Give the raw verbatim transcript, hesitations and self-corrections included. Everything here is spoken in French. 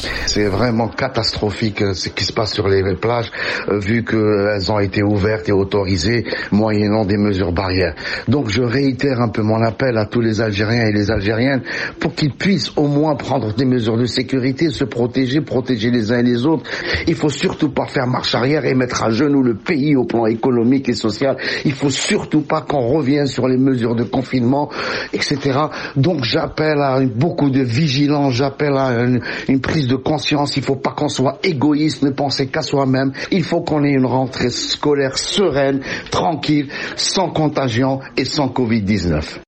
C'est vraiment catastrophique ce qui se passe sur les plages, vu qu'elles ont été ouvertes et autorisées moyennant des mesures barrières. Donc je réitère un peu mon appel à tous les Algériens et les Algériennes pour qu'ils puissent au moins prendre des mesures de sécurité, se protéger, protéger les uns et les autres. Il faut surtout pas faire marche arrière et mettre à genoux le pays au plan économique et social. Il faut surtout pas qu'on revienne sur les mesures de confinement, et cetera. Donc j'appelle à beaucoup de vigilance, j'appelle à une, une prise de conscience. Il faut pas qu'on soit égoïste, ne penser qu'à soi-même. Il faut qu'on ait une rentrée scolaire sereine, tranquille, sans contagion et sans covid dix-neuf.